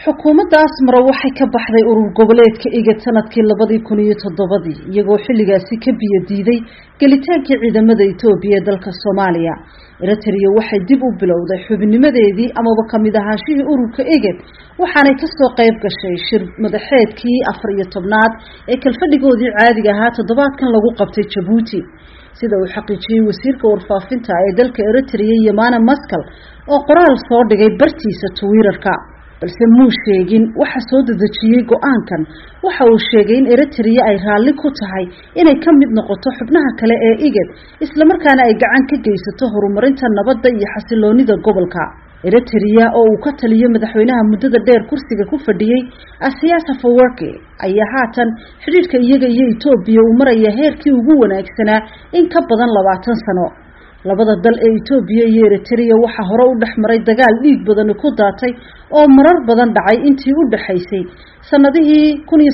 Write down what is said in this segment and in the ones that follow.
xukuumadda Asmara waxay ka baxday urur goboleedka IGAD sanadkii 2007 iyagoo xilligaasi ka biyo diiday gelitaankii ciidamada Itoobiya ee dalka Soomaaliya. Eritrea waxay dib u bilowday xubinnimadeedii amaba kamid ahaanshihii ururka IGAD waxaanay ka soo qayb gashay shir madaxeedkii 14aad ee kalfadhigoodii caadiga ahaa toddobaadkan lagu qabtay Djibouti. sida uu xaqiijiyay wasiirka warfaafinta ee dalka Eritrea Yamana Maskal oo qoraal soo dhigay bartiisa Twitter-ka. balse muu sheegin waxa soo dadajiyay go'aankan. waxa uu sheegay in Eritrea ay raalli ku tahay inay ka mid noqoto xubnaha kale ee IGAD isla markaana ay gacan ka geysato horumarinta nabadda iyo xasiloonida gobolka. Eritrea oo uu ka taliyo madaxweynaha muddada dheer kursiga ku fadhiyay Asias Afwerki ayaa haatan xiriirka iyaga iyo Itoobiya u maraya heerkii ugu wanaagsanaa in ka badan 20 sano. labada dal ee Itoobiya iyo Eritrea waxa hore u dhaxmaray dagaal dhiig badan ku daatay oo marar badan dhacay intii u dhaxaysay sanadihii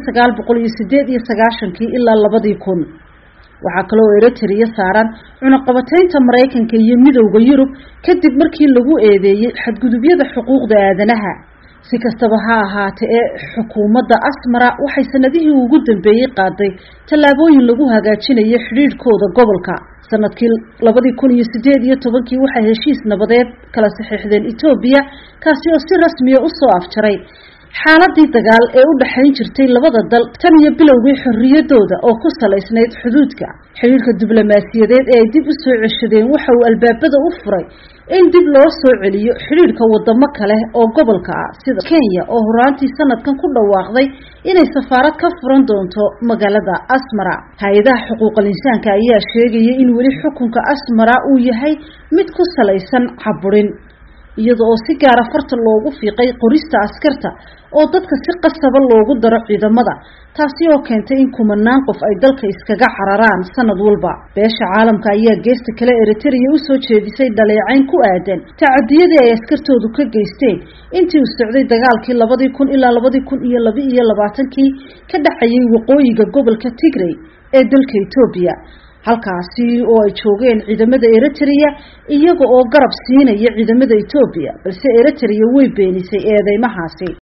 1998 ilaa 2000. waxa kale oo Eritrea saaran cunaqabataynta Mareykanka iyo Midowga Yurub kadib markii lagu eedeeyay xadgudubyada xuquuqda aadanaha. si kastaba ha ahaatee xukuumadda Asmara waxay sanadihii ugu dambeeyay qaaday tallaabooyin lagu hagaajinayo xiriirkooda gobolka. sanadkii 2018 waxay heshiis nabadeed kala saxiixdeen Itoobiya kaasi oo si rasmi ah u soo afjaray xaaladii dagaal ee u dhaxayn jirtay labada dal tan iyo bilowgii xorriyadooda oo ku salaysnayd xuduudka. xiriirka diblomaasiyadeed ee ay dib u soo ceshadeen waxa uu albaabada u furay in dib loo soo celiyo xiriirka wadamo kale oo gobolka ah sida Kenya oo horaantii sanadkan ku dhawaaqday inay safaarad ka furan doonto magaalada Asmara. hay'adaha xuquuqul insaanka ayaa sheegay in weli xukunka Asmara uu yahay mid ku salaysan caburin iyadoo oo si gaar ah farta loogu fiiqay qorista askarta oo dadka si qasab ah loogu daro ciidamada taasi oo keentay in kumanaan qof ay dalka iskaga cararaan sanad walba. beesha caalamka ayaa geesta kale Eritrea u soo jeedisay dhaleecayn ku aadan tacadiyadii ay askartoodu ka geysteen intii uu socday dagaalkii 2000 ilaa 2022 ka dhaxayay waqooyiga gobolka Tigray ee dalka Itoobiya, halkaasi oo ay joogeen ciidamada Eritrea iyaga oo garab siinaya ciidamada Itoobiya, balse Eritrea way beenisay eedeymahaasi.